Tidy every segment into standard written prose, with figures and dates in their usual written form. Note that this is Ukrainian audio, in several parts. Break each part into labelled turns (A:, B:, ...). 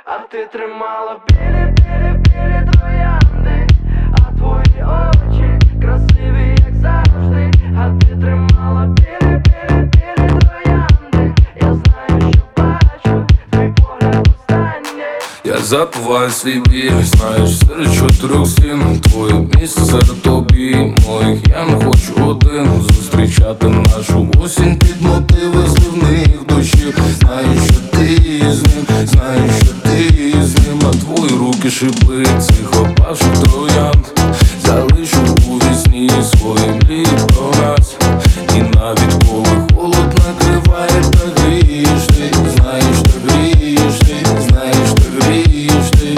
A: а ти тримала білі троянди, а твої очі красиві, як завжди, а ти тримала білі троянди. Я знаю, що бачу, твій погляд останній.
B: Я забуваю свій біль, знаєш, серед чотирьох стін твоє місце серед тобі моїх. Я не хочу один зустрічати нашу осінь під мотиви зливних дощів. Знаю, що ти з ним, знаю, що ти з ним, а твої руки шипи цих опавших троянд. Залишу у вісні свої мрії про нас. І навіть коли холод накриває, та грієш ти, знаєш, та грієш ти, знаєш, та грієш ти.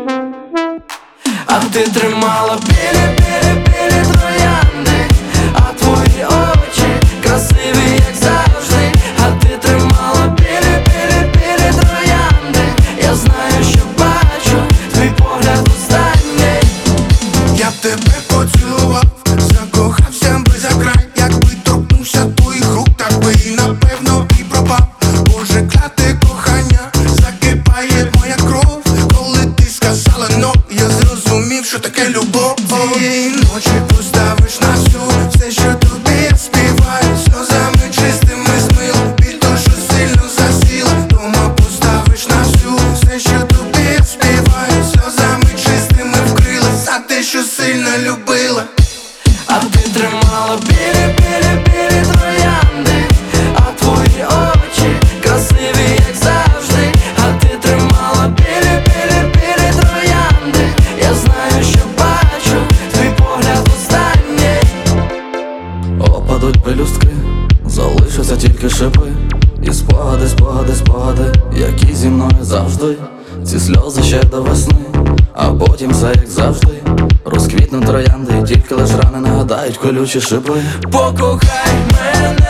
A: А ти тримала білі троянди, а твої очі красиві, як завжди, а ти тримала білі троянди. Я знаю, що бачу, твій погляд останній.
C: Я б тебе поцілував, закохався би за край. Якби торкнувся твоїх рук, так би і напевно і пропав. Боже, кляте кохання, закипає моя кров. Коли ти сказала «но», я зрозумів, що таке любов. Цієї ночі поставиш на всю все, що тобі я співаю. Сльозами чистими змила, біль то, що сильно засіла. Дома поставиш на всю все, що тобі я співаю. Сльозами чистими вкрила за те, що сильно любила.
A: А ти тримала білі троянди, а твої очі красиві, як завжди, а ти тримала білі троянди. Я знаю, що бачу, твій погляд останній.
D: Опадуть пелюстки, залишаться тільки шипи. І спогади, спогади, спогади, які зі мною завжди. Ці сльози ще до весни, а потім все як завжди. Розквітнуть троянди, і тільки лиш рани нагадають колючі шипи.
A: Покохай мене.